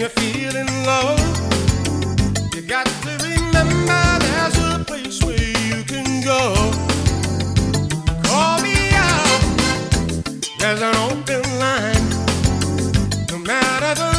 you're feeling low, you got to remember there's a place where you can go. Call me out, there's an open line, no matter the